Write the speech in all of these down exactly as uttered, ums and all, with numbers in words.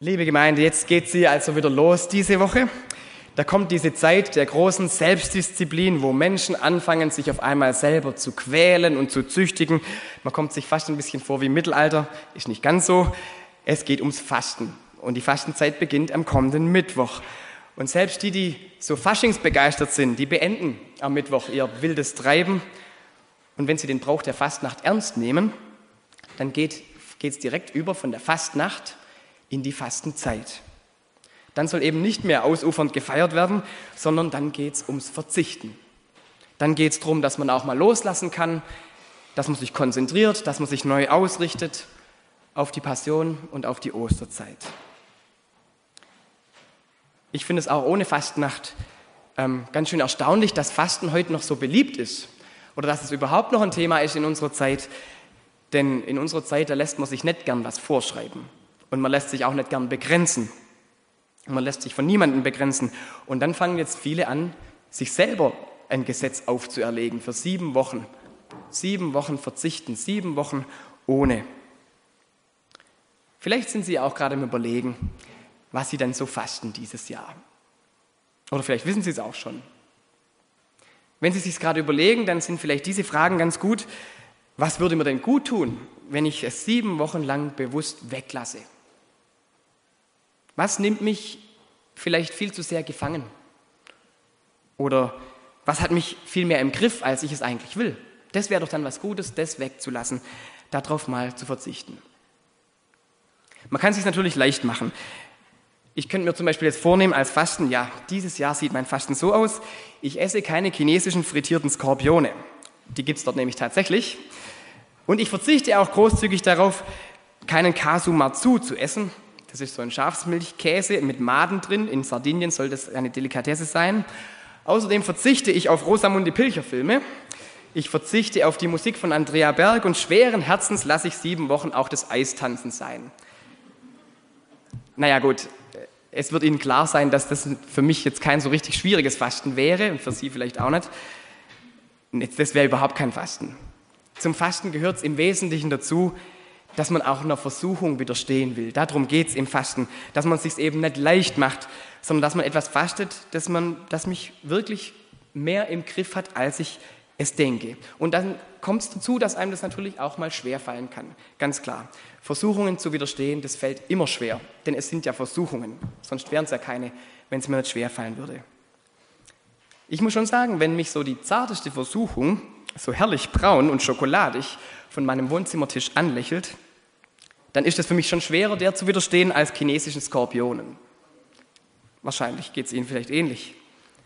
Liebe Gemeinde, jetzt geht sie also wieder los diese Woche. Da kommt diese Zeit der großen Selbstdisziplin, wo Menschen anfangen, sich auf einmal selber zu quälen und zu züchtigen. Man kommt sich fast ein bisschen vor wie im Mittelalter, ist nicht ganz so. Es geht ums Fasten und die Fastenzeit beginnt am kommenden Mittwoch. Und selbst die, die so faschingsbegeistert sind, die beenden am Mittwoch ihr wildes Treiben. Und wenn sie den Brauch der Fastnacht ernst nehmen, dann geht es direkt über von der Fastnacht in die Fastenzeit. Dann soll eben nicht mehr ausufernd gefeiert werden, sondern dann geht es ums Verzichten. Dann geht es darum, dass man auch mal loslassen kann, dass man sich konzentriert, dass man sich neu ausrichtet auf die Passion und auf die Osterzeit. Ich finde es auch ohne Fastnacht ähm, ganz schön erstaunlich, dass Fasten heute noch so beliebt ist oder dass es überhaupt noch ein Thema ist in unserer Zeit. Denn in unserer Zeit, da lässt man sich nicht gern was vorschreiben und man lässt sich auch nicht gern begrenzen. Man lässt sich von niemandem begrenzen. Und dann fangen jetzt viele an, sich selber ein Gesetz aufzuerlegen für sieben Wochen. Sieben Wochen verzichten, sieben Wochen ohne. Vielleicht sind Sie auch gerade im Überlegen, was Sie dann so fasten dieses Jahr. Oder vielleicht wissen Sie es auch schon. Wenn Sie sich gerade überlegen, dann sind vielleicht diese Fragen ganz gut. Was würde mir denn gut tun, wenn ich es sieben Wochen lang bewusst weglasse? Was nimmt mich vielleicht viel zu sehr gefangen? Oder was hat mich viel mehr im Griff, als ich es eigentlich will? Das wäre doch dann was Gutes, das wegzulassen, darauf mal zu verzichten. Man kann es sich natürlich leicht machen. Ich könnte mir zum Beispiel jetzt vornehmen als Fasten, ja, dieses Jahr sieht mein Fasten so aus, ich esse keine chinesischen frittierten Skorpione. Die gibt es dort nämlich tatsächlich. Und ich verzichte auch großzügig darauf, keinen Casu Marzu zu essen. Das ist so ein Schafsmilchkäse mit Maden drin. In Sardinien soll das eine Delikatesse sein. Außerdem verzichte ich auf Rosamunde Pilcher-Filme. Ich verzichte auf die Musik von Andrea Berg und schweren Herzens lasse ich sieben Wochen auch das Eistanzen sein. Naja gut, es wird Ihnen klar sein, dass das für mich jetzt kein so richtig schwieriges Fasten wäre und für Sie vielleicht auch nicht. Das wäre überhaupt kein Fasten. Zum Fasten gehört es im Wesentlichen dazu, dass man auch einer Versuchung widerstehen will. Darum geht es im Fasten, dass man es sich eben nicht leicht macht, sondern dass man etwas fastet, das, man, das mich wirklich mehr im Griff hat, als ich es denke. Und dann kommt es dazu, dass einem das natürlich auch mal schwerfallen kann. Ganz klar. Versuchungen zu widerstehen, das fällt immer schwer, denn es sind ja Versuchungen. Sonst wären es ja keine, wenn es mir nicht schwerfallen würde. Ich muss schon sagen, wenn mich so die zarteste Versuchung so herrlich braun und schokoladig von meinem Wohnzimmertisch anlächelt, dann ist es für mich schon schwerer, der zu widerstehen als chinesischen Skorpionen. Wahrscheinlich geht es Ihnen vielleicht ähnlich.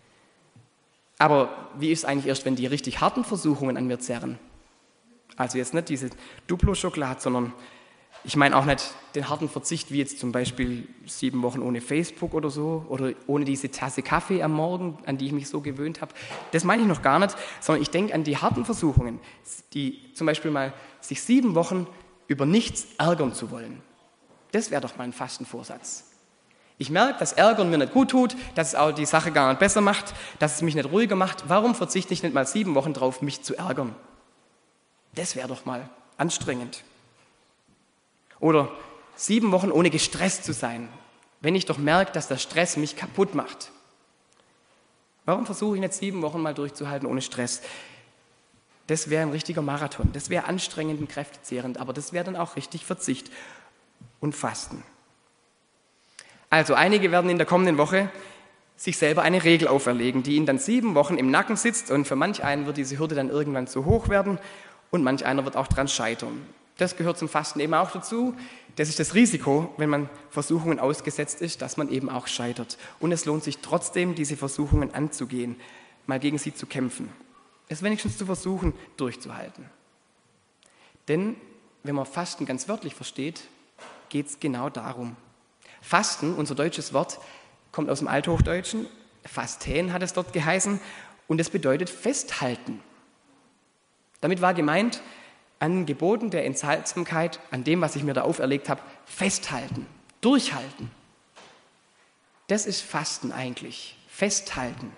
Aber wie ist es eigentlich erst, wenn die richtig harten Versuchungen an mir zerren? Also jetzt nicht diese Duplo-Schokolade, sondern ich meine auch nicht den harten Verzicht, wie jetzt zum Beispiel sieben Wochen ohne Facebook oder so, oder ohne diese Tasse Kaffee am Morgen, an die ich mich so gewöhnt habe. Das meine ich noch gar nicht, sondern ich denke an die harten Versuchungen, die zum Beispiel mal sich sieben Wochen über nichts ärgern zu wollen. Das wäre doch mal ein Fastenvorsatz. Ich merke, dass Ärgern mir nicht gut tut, dass es auch die Sache gar nicht besser macht, dass es mich nicht ruhiger macht. Warum verzichte ich nicht mal sieben Wochen drauf, mich zu ärgern? Das wäre doch mal anstrengend. Oder sieben Wochen ohne gestresst zu sein, wenn ich doch merke, dass der Stress mich kaputt macht. Warum versuche ich nicht sieben Wochen mal durchzuhalten ohne Stress? Das wäre ein richtiger Marathon, das wäre anstrengend und kräftezehrend, aber das wäre dann auch richtig Verzicht und Fasten. Also einige werden in der kommenden Woche sich selber eine Regel auferlegen, die ihnen dann sieben Wochen im Nacken sitzt und für manch einen wird diese Hürde dann irgendwann zu hoch werden und manch einer wird auch dran scheitern. Das gehört zum Fasten eben auch dazu. Das ist das Risiko, wenn man Versuchungen ausgesetzt ist, dass man eben auch scheitert. Und es lohnt sich trotzdem, diese Versuchungen anzugehen, mal gegen sie zu kämpfen. Es wenigstens zu versuchen, durchzuhalten. Denn wenn man Fasten ganz wörtlich versteht, geht es genau darum. Fasten, unser deutsches Wort, kommt aus dem Althochdeutschen. Fasten hat es dort geheißen und es bedeutet festhalten. Damit war gemeint, an Geboten der Enthaltsamkeit, an dem, was ich mir da auferlegt habe, festhalten, durchhalten. Das ist Fasten eigentlich, festhalten.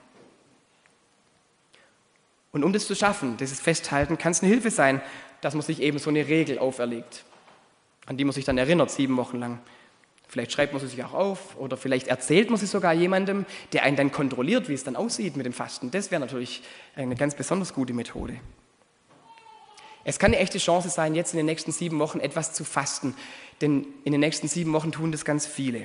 Und um das zu schaffen, dieses Festhalten, kann es eine Hilfe sein, dass man sich eben so eine Regel auferlegt, an die man sich dann erinnert, sieben Wochen lang. Vielleicht schreibt man sie sich auch auf oder vielleicht erzählt man sie sogar jemandem, der einen dann kontrolliert, wie es dann aussieht mit dem Fasten. Das wäre natürlich eine ganz besonders gute Methode. Es kann eine echte Chance sein, jetzt in den nächsten sieben Wochen etwas zu fasten, denn in den nächsten sieben Wochen tun das ganz viele.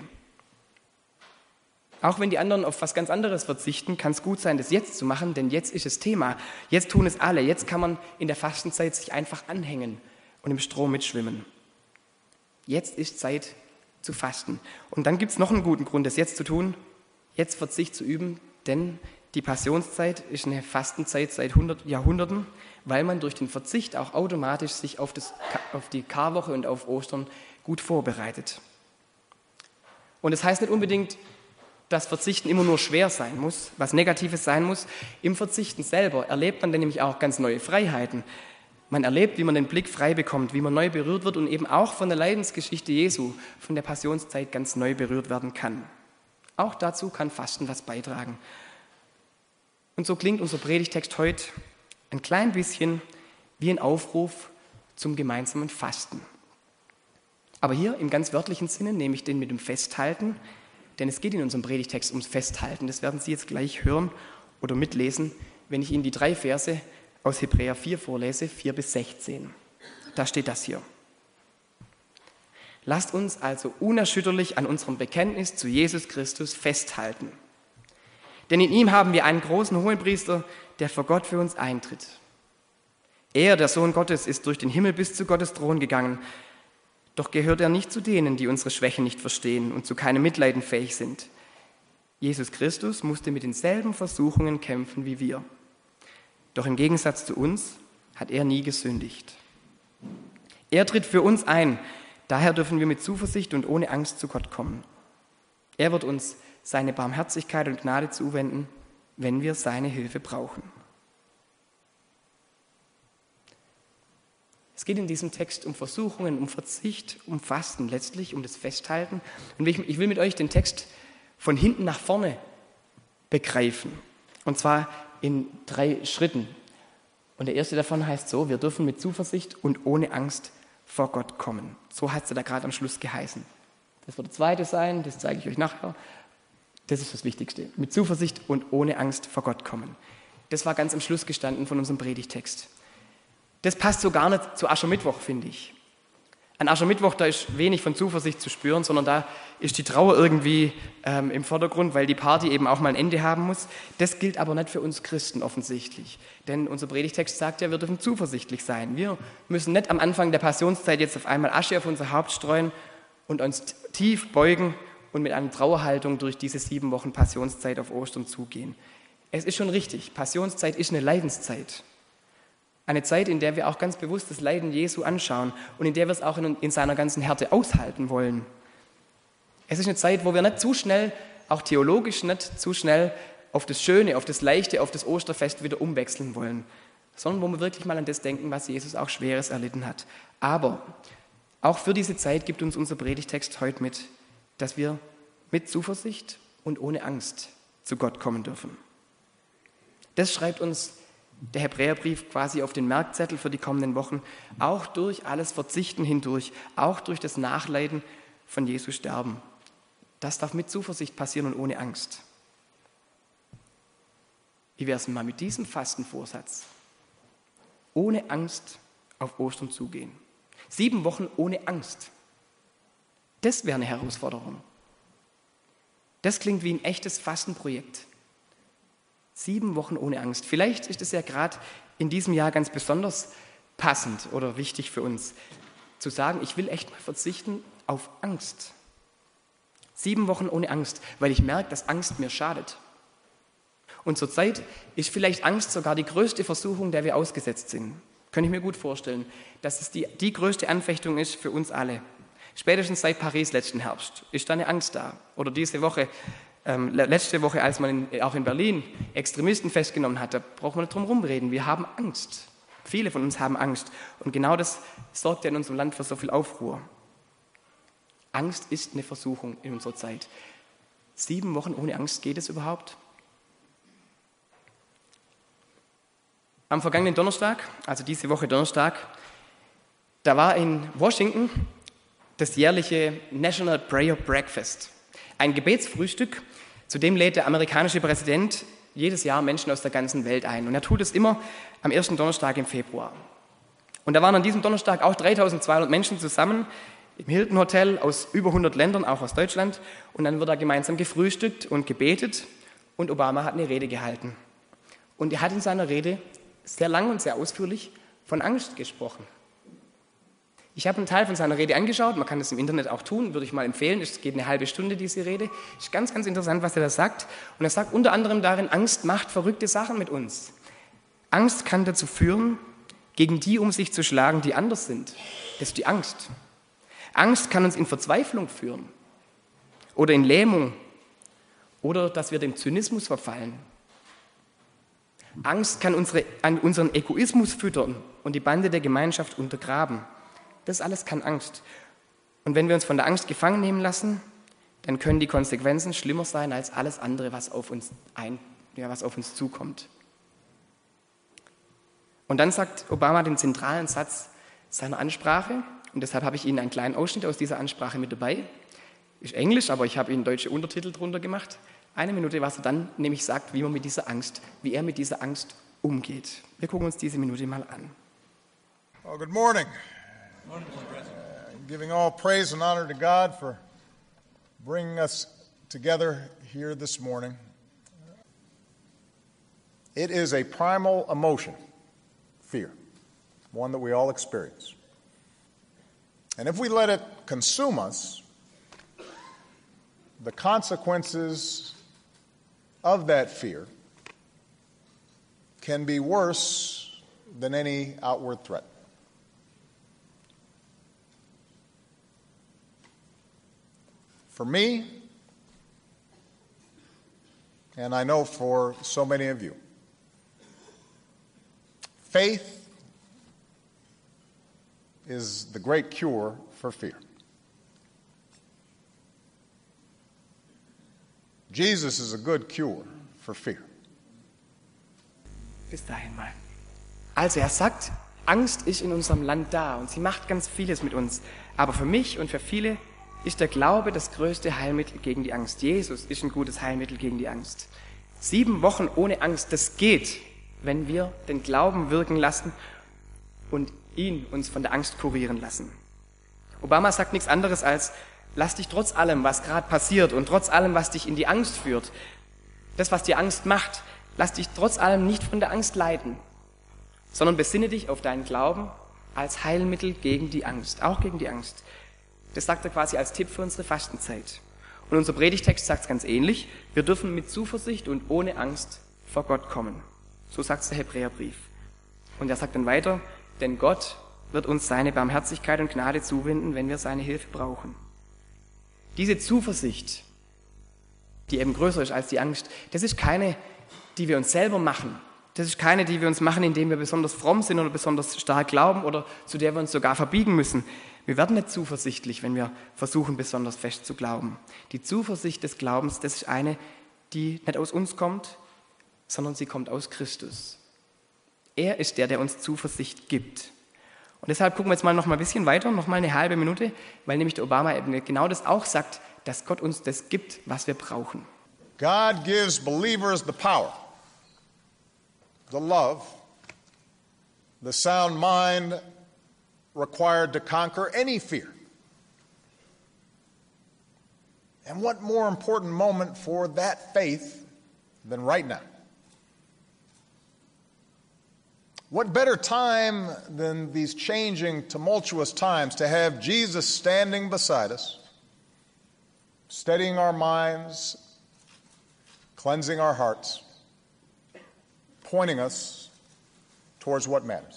Auch wenn die anderen auf was ganz anderes verzichten, kann es gut sein, das jetzt zu machen, denn jetzt ist das Thema. Jetzt tun es alle. Jetzt kann man in der Fastenzeit sich einfach anhängen und im Strom mitschwimmen. Jetzt ist Zeit zu fasten. Und dann gibt es noch einen guten Grund, das jetzt zu tun, jetzt Verzicht zu üben, denn die Passionszeit ist eine Fastenzeit seit hundert Jahrhunderten, weil man durch den Verzicht auch automatisch sich auf, das, auf die Karwoche und auf Ostern gut vorbereitet. Und das heißt nicht unbedingt, dass Verzichten immer nur schwer sein muss, was Negatives sein muss. Im Verzichten selber erlebt man dann nämlich auch ganz neue Freiheiten. Man erlebt, wie man den Blick frei bekommt, wie man neu berührt wird und eben auch von der Leidensgeschichte Jesu, von der Passionszeit ganz neu berührt werden kann. Auch dazu kann Fasten was beitragen. Und so klingt unser Predigtext heute ein klein bisschen wie ein Aufruf zum gemeinsamen Fasten. Aber hier im ganz wörtlichen Sinne nehme ich den mit dem Festhalten, denn es geht in unserem Predigtext ums Festhalten. Das werden Sie jetzt gleich hören oder mitlesen, wenn ich Ihnen die drei Verse aus Hebräer vier vorlese, vier bis sechzehn. Da steht das hier. Lasst uns also unerschütterlich an unserem Bekenntnis zu Jesus Christus festhalten. Denn in ihm haben wir einen großen Hohenpriester, der vor Gott für uns eintritt. Er, der Sohn Gottes, ist durch den Himmel bis zu Gottes Thron gegangen. Doch gehört er nicht zu denen, die unsere Schwächen nicht verstehen und zu keinem Mitleiden fähig sind. Jesus Christus musste mit denselben Versuchungen kämpfen wie wir. Doch im Gegensatz zu uns hat er nie gesündigt. Er tritt für uns ein, daher dürfen wir mit Zuversicht und ohne Angst zu Gott kommen. Er wird uns seine Barmherzigkeit und Gnade zuwenden, wenn wir seine Hilfe brauchen. Es geht in diesem Text um Versuchungen, um Verzicht, um Fasten, letztlich um das Festhalten. Und ich will mit euch den Text von hinten nach vorne begreifen. Und zwar in drei Schritten. Und der erste davon heißt so, wir dürfen mit Zuversicht und ohne Angst vor Gott kommen. So hat es da gerade am Schluss geheißen. Das wird der zweite sein, das zeige ich euch nachher. Das ist das Wichtigste. Mit Zuversicht und ohne Angst vor Gott kommen. Das war ganz am Schluss gestanden von unserem Predigtext. Das passt so gar nicht zu Aschermittwoch, finde ich. An Aschermittwoch, da ist wenig von Zuversicht zu spüren, sondern da ist die Trauer irgendwie ähm, im Vordergrund, weil die Party eben auch mal ein Ende haben muss. Das gilt aber nicht für uns Christen offensichtlich. Denn unser Predigtext sagt ja, wir dürfen zuversichtlich sein. Wir müssen nicht am Anfang der Passionszeit jetzt auf einmal Asche auf unser Haupt streuen und uns tief beugen und mit einer Trauerhaltung durch diese sieben Wochen Passionszeit auf Ostern zugehen. Es ist schon richtig, Passionszeit ist eine Leidenszeit. Eine Zeit, in der wir auch ganz bewusst das Leiden Jesu anschauen und in der wir es auch in, in seiner ganzen Härte aushalten wollen. Es ist eine Zeit, wo wir nicht zu schnell, auch theologisch nicht zu schnell auf das Schöne, auf das Leichte, auf das Osterfest wieder umwechseln wollen, sondern wo wir wirklich mal an das denken, was Jesus auch Schweres erlitten hat. Aber auch für diese Zeit gibt uns unser Predigtext heute mit, dass wir mit Zuversicht und ohne Angst zu Gott kommen dürfen. Das schreibt uns der Hebräerbrief quasi auf den Merkzettel für die kommenden Wochen, auch durch alles Verzichten hindurch, auch durch das Nachleiden von Jesu Sterben. Das darf mit Zuversicht passieren und ohne Angst. Wie wäre es mal mit diesem Fastenvorsatz? Ohne Angst auf Ostern zugehen. Sieben Wochen ohne Angst. Das wäre eine Herausforderung. Das klingt wie ein echtes Fastenprojekt. Sieben Wochen ohne Angst. Vielleicht ist es ja gerade in diesem Jahr ganz besonders passend oder wichtig für uns, zu sagen, ich will echt mal verzichten auf Angst. Sieben Wochen ohne Angst, weil ich merke, dass Angst mir schadet. Und zurzeit ist vielleicht Angst sogar die größte Versuchung, der wir ausgesetzt sind. Könnte ich mir gut vorstellen, dass es die, die größte Anfechtung ist für uns alle. Spätestens seit Paris letzten Herbst ist da eine Angst da. Oder diese Woche, ähm, letzte Woche, als man in, auch in Berlin Extremisten festgenommen hat, da braucht man nicht drum rumreden. Wir haben Angst. Viele von uns haben Angst. Und genau das sorgt ja in unserem Land für so viel Aufruhr. Angst ist eine Versuchung in unserer Zeit. Sieben Wochen ohne Angst, geht es überhaupt? Am vergangenen Donnerstag, also diese Woche Donnerstag, da war in Washington das jährliche National Prayer Breakfast. Ein Gebetsfrühstück, zu dem lädt der amerikanische Präsident jedes Jahr Menschen aus der ganzen Welt ein. Und er tut es immer am ersten Donnerstag im Februar. Und da waren an diesem Donnerstag auch dreitausendzweihundert Menschen zusammen im Hilton Hotel aus über hundert Ländern, auch aus Deutschland. Und dann wird da gemeinsam gefrühstückt und gebetet. Und Obama hat eine Rede gehalten. Und er hat in seiner Rede sehr lang und sehr ausführlich von Angst gesprochen. Ich habe einen Teil von seiner Rede angeschaut, man kann das im Internet auch tun, würde ich mal empfehlen. Es geht eine halbe Stunde, diese Rede. Es ist ganz, ganz interessant, was er da sagt. Und er sagt unter anderem darin, Angst macht verrückte Sachen mit uns. Angst kann dazu führen, gegen die um sich zu schlagen, die anders sind. Das ist die Angst. Angst kann uns in Verzweiflung führen oder in Lähmung oder dass wir dem Zynismus verfallen. Angst kann unsere, an unseren Egoismus füttern und die Bande der Gemeinschaft untergraben. Das alles kann Angst. Und wenn wir uns von der Angst gefangen nehmen lassen, dann können die Konsequenzen schlimmer sein als alles andere, was auf uns, ein, ja, was auf uns zukommt. Und dann sagt Obama den zentralen Satz seiner Ansprache, und deshalb habe ich Ihnen einen kleinen Ausschnitt aus dieser Ansprache mit dabei. Ist Englisch, aber ich habe Ihnen deutsche Untertitel drunter gemacht. Eine Minute, was er dann nämlich sagt, wie man mit dieser Angst, wie er mit dieser Angst umgeht. Wir gucken uns diese Minute mal an. Well, good morning. Morning, Mister President. Uh, giving all praise and honor to God for bringing us together here this morning. It is a primal emotion, fear, one that we all experience. And if we let it consume us, the consequences of that fear can be worse than any outward threat. For me, and I know for so many of you, faith is the great cure for fear. Jesus is a good cure for fear. Bis dahin mal. Also er sagt, Angst ist in unserem Land da und sie macht ganz vieles mit uns. Aber für mich und für viele ist der Glaube das größte Heilmittel gegen die Angst. Jesus ist ein gutes Heilmittel gegen die Angst. Sieben Wochen ohne Angst, das geht, wenn wir den Glauben wirken lassen und ihn uns von der Angst kurieren lassen. Obama sagt nichts anderes als, lass dich trotz allem, was gerade passiert und trotz allem, was dich in die Angst führt, das, was dir Angst macht, lass dich trotz allem nicht von der Angst leiten, sondern besinne dich auf deinen Glauben als Heilmittel gegen die Angst, auch gegen die Angst. Das sagt er quasi als Tipp für unsere Fastenzeit. Und unser Predigtext sagt es ganz ähnlich, wir dürfen mit Zuversicht und ohne Angst vor Gott kommen. So sagt es der Hebräerbrief. Und er sagt dann weiter, denn Gott wird uns seine Barmherzigkeit und Gnade zuwenden, wenn wir seine Hilfe brauchen. Diese Zuversicht, die eben größer ist als die Angst, das ist keine, die wir uns selber machen. Das ist keine, die wir uns machen, indem wir besonders fromm sind oder besonders stark glauben oder zu der wir uns sogar verbiegen müssen. Wir werden nicht zuversichtlich, wenn wir versuchen, besonders fest zu glauben. Die Zuversicht des Glaubens, das ist eine, die nicht aus uns kommt, sondern sie kommt aus Christus. Er ist der, der uns Zuversicht gibt. Und deshalb gucken wir jetzt mal noch mal ein bisschen weiter, noch mal eine halbe Minute, weil nämlich der Obama eben genau das auch sagt, dass Gott uns das gibt, was wir brauchen. God gives believers the power, the love, the sound mind required to conquer any fear. And what more important moment for that faith than right now? What better time than these changing, tumultuous times to have Jesus standing beside us, steadying our minds, cleansing our hearts, pointing us towards what matters.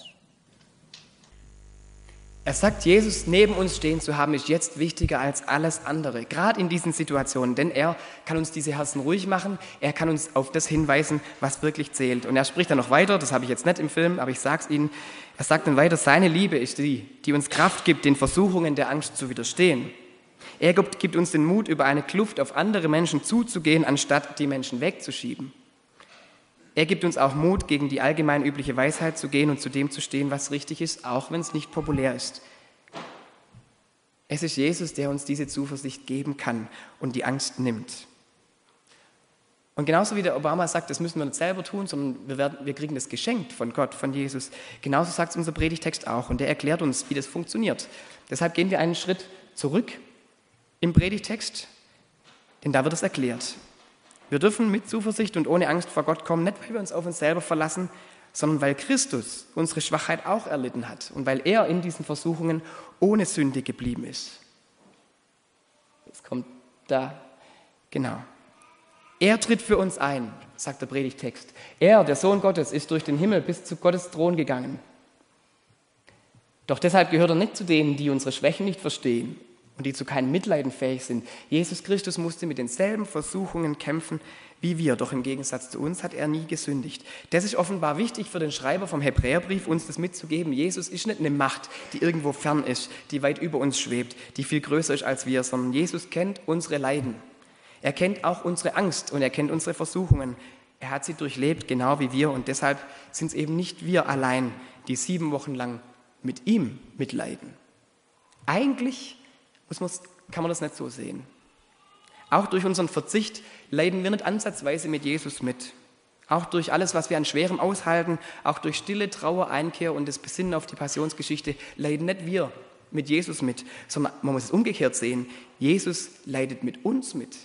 Er sagt, Jesus neben uns stehen zu haben, ist jetzt wichtiger als alles andere, gerade in diesen Situationen, denn er kann uns diese Herzen ruhig machen, er kann uns auf das hinweisen, was wirklich zählt. Und er spricht dann noch weiter, das habe ich jetzt nicht im Film, aber ich sage es Ihnen, er sagt dann weiter, seine Liebe ist die, die uns Kraft gibt, den Versuchungen der Angst zu widerstehen. Er gibt, gibt uns den Mut, über eine Kluft auf andere Menschen zuzugehen, anstatt die Menschen wegzuschieben. Er gibt uns auch Mut, gegen die allgemein übliche Weisheit zu gehen und zu dem zu stehen, was richtig ist, auch wenn es nicht populär ist. Es ist Jesus, der uns diese Zuversicht geben kann und die Angst nimmt. Und genauso wie der Obama sagt, das müssen wir nicht selber tun, sondern wir, werden, wir kriegen das geschenkt von Gott, von Jesus. Genauso sagt es unser Predigtext auch und der erklärt uns, wie das funktioniert. Deshalb gehen wir einen Schritt zurück im Predigtext, denn da wird es erklärt. Wir dürfen mit Zuversicht und ohne Angst vor Gott kommen, nicht weil wir uns auf uns selber verlassen, sondern weil Christus unsere Schwachheit auch erlitten hat und weil er in diesen Versuchungen ohne Sünde geblieben ist. Das kommt da, genau. Er tritt für uns ein, sagt der Predigtext. Er, der Sohn Gottes, ist durch den Himmel bis zu Gottes Thron gegangen. Doch deshalb gehört er nicht zu denen, die unsere Schwächen nicht verstehen und die zu keinem Mitleiden fähig sind. Jesus Christus musste mit denselben Versuchungen kämpfen wie wir, doch im Gegensatz zu uns hat er nie gesündigt. Das ist offenbar wichtig für den Schreiber vom Hebräerbrief, uns das mitzugeben. Jesus ist nicht eine Macht, die irgendwo fern ist, die weit über uns schwebt, die viel größer ist als wir, sondern Jesus kennt unsere Leiden. Er kennt auch unsere Angst und er kennt unsere Versuchungen. Er hat sie durchlebt, genau wie wir. Und deshalb sind es eben nicht wir allein, die sieben Wochen lang mit ihm mitleiden. Eigentlich muss man's, kann man das nicht so sehen. Auch durch unseren Verzicht leiden wir nicht ansatzweise mit Jesus mit. Auch durch alles, was wir an Schwerem aushalten, auch durch stille Trauer, Einkehr und das Besinnen auf die Passionsgeschichte, leiden nicht wir mit Jesus mit, sondern man muss es umgekehrt sehen. Jesus leidet mit uns mit.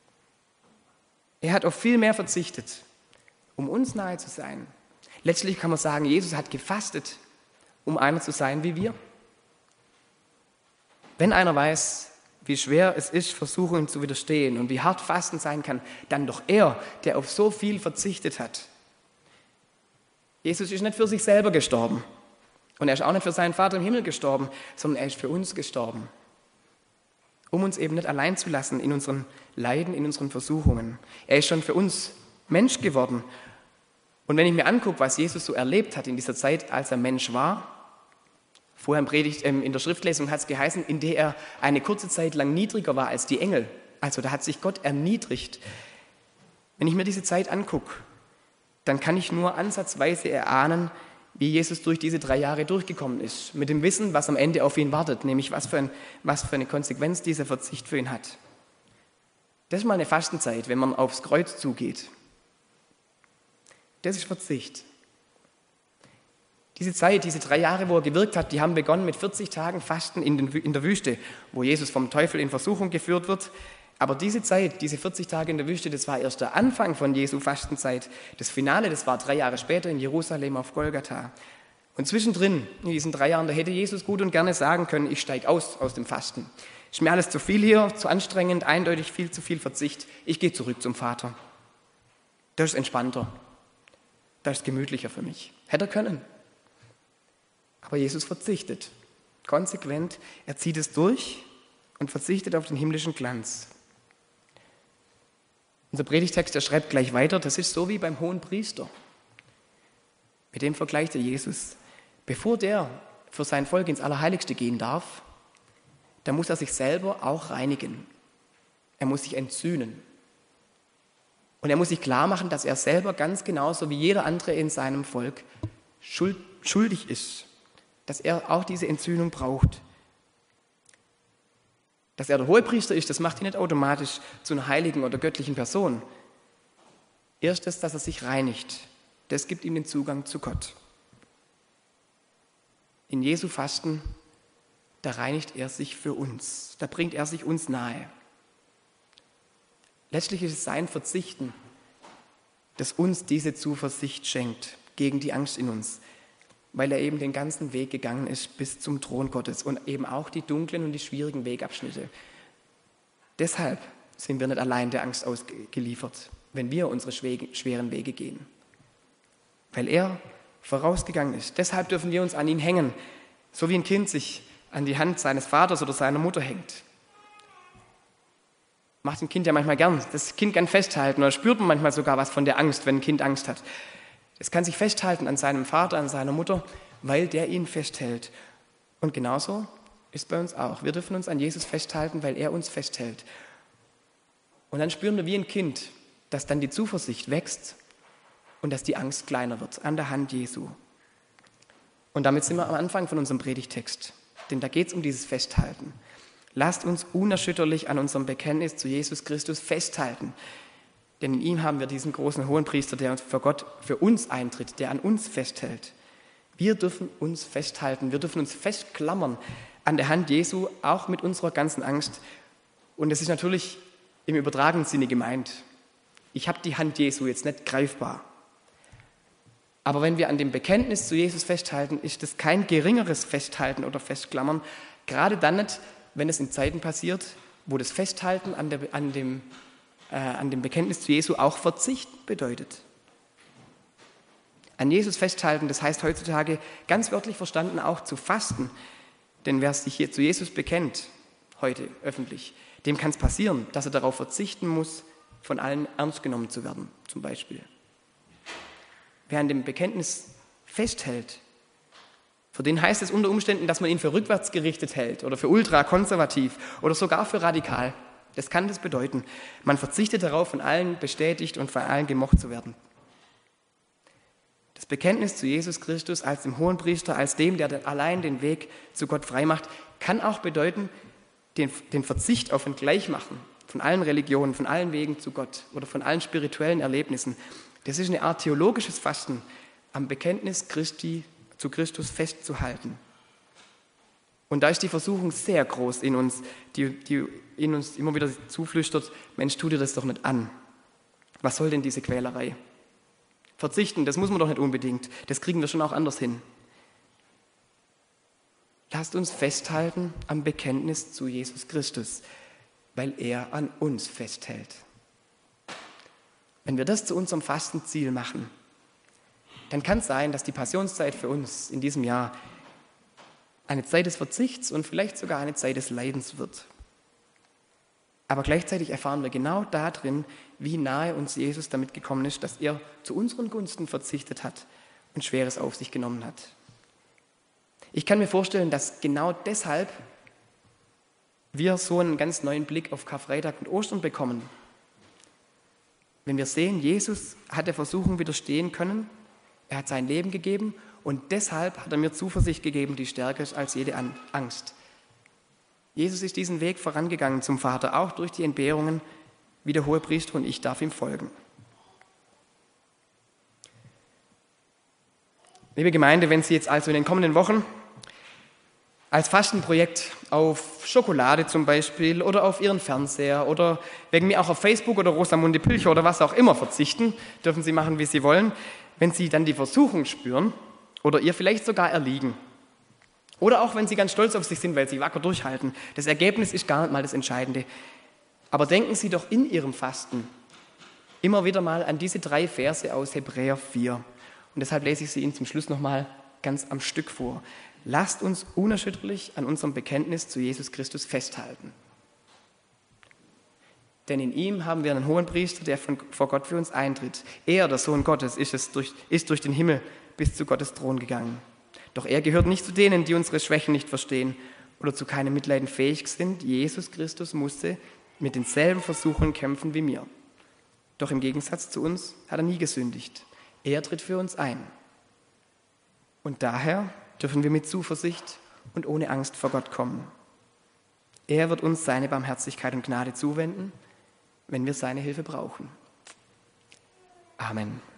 Er hat auf viel mehr verzichtet, um uns nahe zu sein. Letztlich kann man sagen, Jesus hat gefastet, um einer zu sein wie wir. Wenn einer weiß, wie schwer es ist, Versuchungen zu widerstehen und wie hart Fasten sein kann, dann doch er, der auf so viel verzichtet hat. Jesus ist nicht für sich selber gestorben und er ist auch nicht für seinen Vater im Himmel gestorben, sondern er ist für uns gestorben. Um uns eben nicht allein zu lassen in unseren Leiden, in unseren Versuchungen. Er ist schon für uns Mensch geworden. Und wenn ich mir angucke, was Jesus so erlebt hat in dieser Zeit, als er Mensch war, vorher im Predigt, ähm, in der Schriftlesung hat es geheißen, in der er eine kurze Zeit lang niedriger war als die Engel. Also da hat sich Gott erniedrigt. Wenn ich mir diese Zeit angucke, dann kann ich nur ansatzweise erahnen, wie Jesus durch diese drei Jahre durchgekommen ist, mit dem Wissen, was am Ende auf ihn wartet, nämlich was für, ein, was für eine Konsequenz dieser Verzicht für ihn hat. Das ist mal eine Fastenzeit, wenn man aufs Kreuz zugeht. Das ist Verzicht. Diese Zeit, diese drei Jahre, wo er gewirkt hat, die haben begonnen mit vierzig Tagen Fasten in, den, in der Wüste, wo Jesus vom Teufel in Versuchung geführt wird. Aber diese Zeit, diese vierzig Tage in der Wüste, das war erst der Anfang von Jesu Fastenzeit. Das Finale, das war drei Jahre später in Jerusalem auf Golgatha. Und zwischendrin, in diesen drei Jahren, da hätte Jesus gut und gerne sagen können, ich steige aus aus dem Fasten. Ist mir alles zu viel hier, zu anstrengend, eindeutig viel zu viel Verzicht. Ich gehe zurück zum Vater. Das ist entspannter. Das ist gemütlicher für mich. Hätte er können. Aber Jesus verzichtet. Konsequent, er zieht es durch und verzichtet auf den himmlischen Glanz. Unser Predigtext, der schreibt gleich weiter, das ist so wie beim Hohenpriester. Mit dem vergleicht er Jesus. Bevor der für sein Volk ins Allerheiligste gehen darf, da muss er sich selber auch reinigen. Er muss sich entsühnen. Und er muss sich klar machen, dass er selber ganz genauso wie jeder andere in seinem Volk schuld, schuldig ist. Dass er auch diese Entsühnung braucht. Dass er der Hohepriester ist, das macht ihn nicht automatisch zu einer heiligen oder göttlichen Person. Erstes, dass er sich reinigt. Das gibt ihm den Zugang zu Gott. In Jesu Fasten, da reinigt er sich für uns. Da bringt er sich uns nahe. Letztlich ist es sein Verzichten, das uns diese Zuversicht schenkt gegen die Angst in uns, weil er eben den ganzen Weg gegangen ist bis zum Thron Gottes und eben auch die dunklen und die schwierigen Wegabschnitte. Deshalb sind wir nicht allein der Angst ausgeliefert, wenn wir unsere schweren Wege gehen. Weil er vorausgegangen ist. Deshalb dürfen wir uns an ihn hängen, so wie ein Kind sich an die Hand seines Vaters oder seiner Mutter hängt. Macht ein Kind ja manchmal gern. Das Kind kann festhalten oder spürt man manchmal sogar was von der Angst, wenn ein Kind Angst hat. Es kann sich festhalten an seinem Vater, an seiner Mutter, weil der ihn festhält. Und genauso ist bei uns auch. Wir dürfen uns an Jesus festhalten, weil er uns festhält. Und dann spüren wir wie ein Kind, dass dann die Zuversicht wächst und dass die Angst kleiner wird an der Hand Jesu. Und damit sind wir am Anfang von unserem Predigtext. Denn da geht es um dieses Festhalten. Lasst uns unerschütterlich an unserem Bekenntnis zu Jesus Christus festhalten. Denn in ihm haben wir diesen großen Hohenpriester, der für Gott, für uns eintritt, der an uns festhält. Wir dürfen uns festhalten, wir dürfen uns festklammern an der Hand Jesu, auch mit unserer ganzen Angst. Und es ist natürlich im übertragenen Sinne gemeint. Ich habe die Hand Jesu jetzt nicht greifbar. Aber wenn wir an dem Bekenntnis zu Jesus festhalten, ist das kein geringeres Festhalten oder Festklammern, gerade dann nicht, wenn es in Zeiten passiert, wo das Festhalten an, der, an, dem, äh, an dem Bekenntnis zu Jesu auch Verzicht bedeutet. An Jesus festhalten, das heißt heutzutage ganz wörtlich verstanden auch zu fasten. Denn wer sich hier zu Jesus bekennt, heute öffentlich, dem kann es passieren, dass er darauf verzichten muss, von allen ernst genommen zu werden, zum Beispiel. Wer an dem Bekenntnis festhält, für den heißt es unter Umständen, dass man ihn für rückwärts gerichtet hält oder für ultrakonservativ oder sogar für radikal. Das kann das bedeuten. Man verzichtet darauf, von allen bestätigt und von allen gemocht zu werden. Das Bekenntnis zu Jesus Christus als dem Hohenpriester, als dem, der allein den Weg zu Gott freimacht, kann auch bedeuten, den, den Verzicht auf ein Gleichmachen von allen Religionen, von allen Wegen zu Gott oder von allen spirituellen Erlebnissen. Das ist eine Art theologisches Fasten, am Bekenntnis Christi zu Christus festzuhalten. Und da ist die Versuchung sehr groß in uns, die, die in uns immer wieder zuflüstert, Mensch, tu dir das doch nicht an. Was soll denn diese Quälerei? Verzichten, das muss man doch nicht unbedingt. Das kriegen wir schon auch anders hin. Lasst uns festhalten am Bekenntnis zu Jesus Christus, weil er an uns festhält. Wenn wir das zu unserem Fastenziel machen, dann kann es sein, dass die Passionszeit für uns in diesem Jahr eine Zeit des Verzichts und vielleicht sogar eine Zeit des Leidens wird. Aber gleichzeitig erfahren wir genau darin, wie nahe uns Jesus damit gekommen ist, dass er zu unseren Gunsten verzichtet hat und Schweres auf sich genommen hat. Ich kann mir vorstellen, dass genau deshalb wir so einen ganz neuen Blick auf Karfreitag und Ostern bekommen. Wenn wir sehen, Jesus hat der Versuchung widerstehen können, er hat sein Leben gegeben und deshalb hat er mir Zuversicht gegeben, die stärker ist als jede Angst. Jesus ist diesen Weg vorangegangen zum Vater, auch durch die Entbehrungen wie der Hohepriester, und ich darf ihm folgen. Liebe Gemeinde, wenn Sie jetzt also in den kommenden Wochen als Fastenprojekt auf Schokolade zum Beispiel oder auf Ihren Fernseher oder wegen mir auch auf Facebook oder Rosamunde Pilcher oder was auch immer verzichten, dürfen Sie machen, wie Sie wollen, wenn Sie dann die Versuchung spüren oder ihr vielleicht sogar erliegen. Oder auch wenn Sie ganz stolz auf sich sind, weil Sie wacker durchhalten. Das Ergebnis ist gar nicht mal das Entscheidende. Aber denken Sie doch in Ihrem Fasten immer wieder mal an diese drei Verse aus Hebräer vier. Und deshalb lese ich sie Ihnen zum Schluss nochmal ganz am Stück vor. Lasst uns unerschütterlich an unserem Bekenntnis zu Jesus Christus festhalten. Denn in ihm haben wir einen Hohenpriester, der von, vor Gott für uns eintritt. Er, der Sohn Gottes, ist, es durch, ist durch den Himmel bis zu Gottes Thron gegangen. Doch er gehört nicht zu denen, die unsere Schwächen nicht verstehen oder zu keinem Mitleiden fähig sind. Jesus Christus musste mit denselben Versuchen kämpfen wie mir. Doch im Gegensatz zu uns hat er nie gesündigt. Er tritt für uns ein. Und daher dürfen wir mit Zuversicht und ohne Angst vor Gott kommen. Er wird uns seine Barmherzigkeit und Gnade zuwenden, wenn wir seine Hilfe brauchen. Amen.